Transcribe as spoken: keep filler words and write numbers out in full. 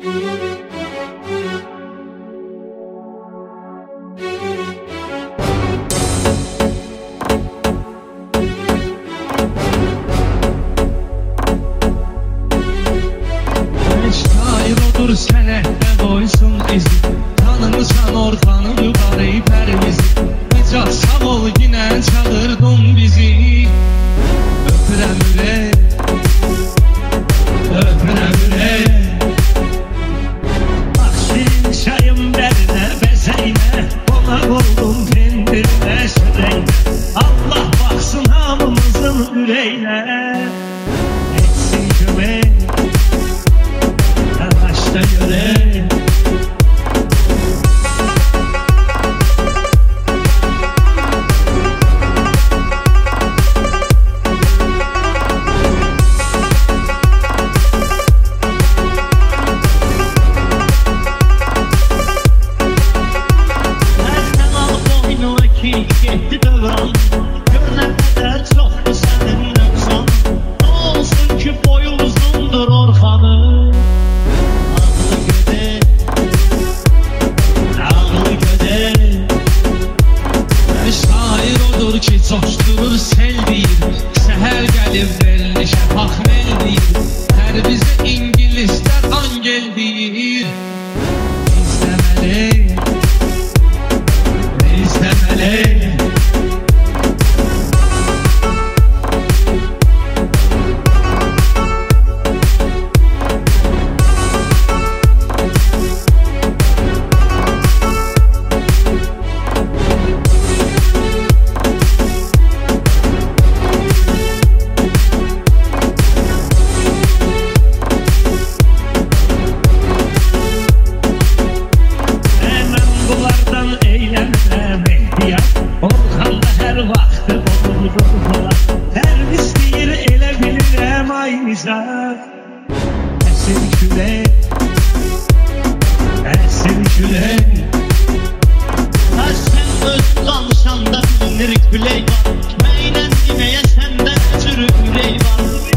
Odur sənətdə qoysun izi, tanımısan Orxanı, Vüqarı, Pərvizi. Necə sağ ol, yinə çağırdın bizi. Öpürəm ürək, öpürəm ürək. Bax şirin çayım dərinə, bəzəyinə, qonaq oldum pendirinə, sürəyinə. Allah baxsın hamımızın ürəyinə, etsin kömək da göre. Nereden al boynu ki gitti dövran, görünən qədər çoxdur sənin nöqsan. Ne olsun ki boyu uzundur Orxanın, ki coşturur sel deyir, səhər gəlib verildi şəfaq mel deyir. Hər bizə İngilislər angel deyir. İzləməli, izləməli. Orxanda hər vaxtı olur, Pərviz deyir elə bilirəm aynıca. Əsil külək, əsil külək. Sən öz danışanda bilinir külək var, Məylən deməyə səndə çürük ürək var.